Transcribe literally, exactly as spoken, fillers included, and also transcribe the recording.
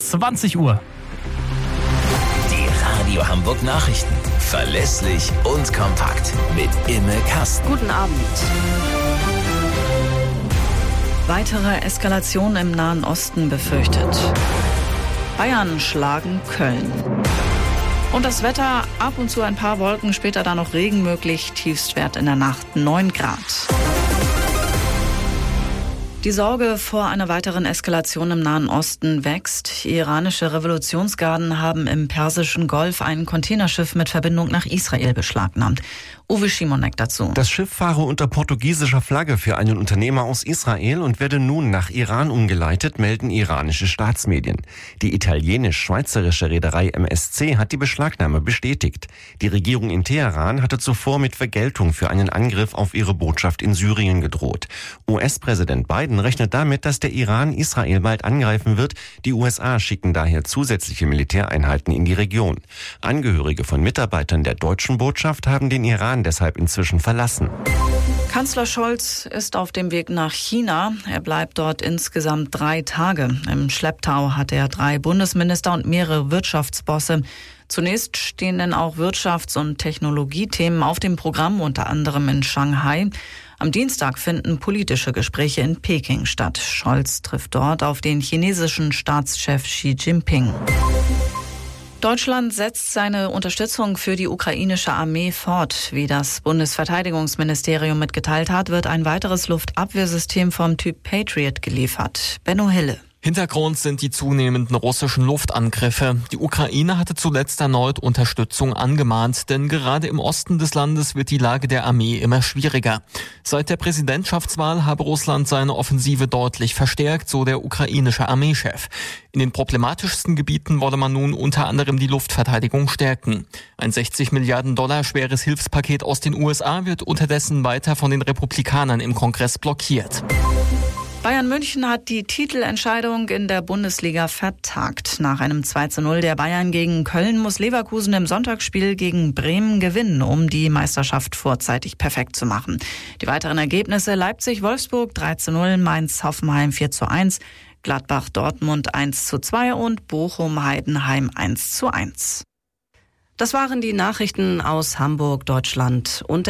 zwanzig Uhr. Die Radio Hamburg Nachrichten. Verlässlich und kompakt. Mit Imme Kasten. Guten Abend. Weitere Eskalation im Nahen Osten befürchtet. Bayern schlagen Köln. Und das Wetter, ab und zu ein paar Wolken, später dann noch Regen möglich, Tiefstwert in der Nacht neun Grad. Die Sorge vor einer weiteren Eskalation im Nahen Osten wächst. Iranische Revolutionsgarden haben im Persischen Golf ein Containerschiff mit Verbindung nach Israel beschlagnahmt. Uwe Schimonek dazu. Das Schiff fahre unter portugiesischer Flagge für einen Unternehmer aus Israel und werde nun nach Iran umgeleitet, melden iranische Staatsmedien. Die italienisch-schweizerische Reederei M S C hat die Beschlagnahme bestätigt. Die Regierung in Teheran hatte zuvor mit Vergeltung für einen Angriff auf ihre Botschaft in Syrien gedroht. U S-Präsident Biden rechnet damit, dass der Iran Israel bald angreifen wird. Die U S A schicken daher zusätzliche Militäreinheiten in die Region. Angehörige von Mitarbeitern der deutschen Botschaft haben den Iran deshalb inzwischen verlassen. Kanzler Scholz ist auf dem Weg nach China. Er bleibt dort insgesamt drei Tage. Im Schlepptau hat er drei Bundesminister und mehrere Wirtschaftsbosse. Zunächst stehen denn auch Wirtschafts- und Technologiethemen auf dem Programm, unter anderem in Shanghai. Am Dienstag finden politische Gespräche in Peking statt. Scholz trifft dort auf den chinesischen Staatschef Xi Jinping. Deutschland setzt seine Unterstützung für die ukrainische Armee fort. Wie das Bundesverteidigungsministerium mitgeteilt hat, wird ein weiteres Luftabwehrsystem vom Typ Patriot geliefert. Benno Hille. Hintergrund sind die zunehmenden russischen Luftangriffe. Die Ukraine hatte zuletzt erneut Unterstützung angemahnt, denn gerade im Osten des Landes wird die Lage der Armee immer schwieriger. Seit der Präsidentschaftswahl habe Russland seine Offensive deutlich verstärkt, so der ukrainische Armeechef. In den problematischsten Gebieten wolle man nun unter anderem die Luftverteidigung stärken. Ein sechzig Milliarden Dollar schweres Hilfspaket aus den U S A wird unterdessen weiter von den Republikanern im Kongress blockiert. Bayern München hat die Titelentscheidung in der Bundesliga vertagt. Nach einem zwei zu null der Bayern gegen Köln muss Leverkusen im Sonntagsspiel gegen Bremen gewinnen, um die Meisterschaft vorzeitig perfekt zu machen. Die weiteren Ergebnisse: Leipzig-Wolfsburg drei zu null, Mainz-Hoffenheim vier zu eins, Gladbach-Dortmund eins zu zwei und Bochum-Heidenheim eins zu eins. Das waren die Nachrichten aus Hamburg, Deutschland und